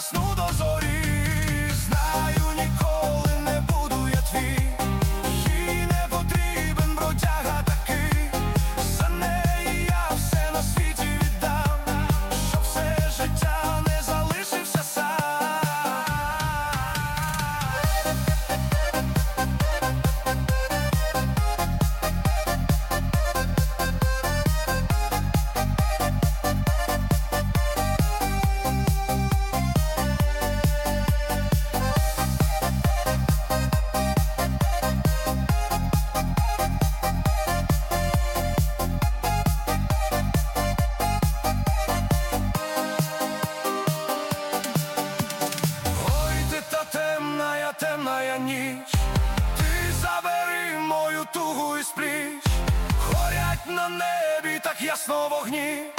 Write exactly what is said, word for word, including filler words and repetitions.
засну до зорі, знаю, ніколи не буду я твій, їй не потрібен бродяга такий, за неї я все на світі віддам, щоб все життя не залишився сам. Темная ніч, ти забери мою тугу і спліч, горять на небі так ясно вогні.